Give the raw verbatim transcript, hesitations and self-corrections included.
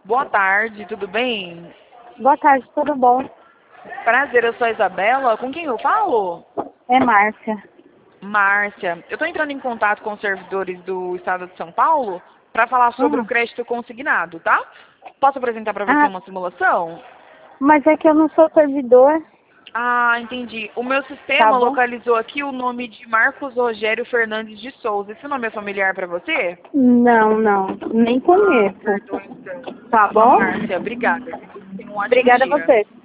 Boa tarde, tudo bem? Boa tarde, tudo bom? Prazer, eu sou a Isabela. Com quem eu falo? É Márcia. Márcia. Eu estou entrando em contato com os servidores do Estado de São Paulo para falar sobre o Hum. crédito consignado, tá? Posso apresentar para você Ah, uma simulação? mas é que eu não sou servidor, Ah, entendi. O meu tá sistema bom? localizou aqui o nome de Marcos Rogério Fernandes de Souza. Esse nome é familiar para você? Não, não, nem Ah, conheço. perdoe então. Tá Tá bom, bom? Márcia. Obrigada. Tenha um ótimo Obrigada a dia. você.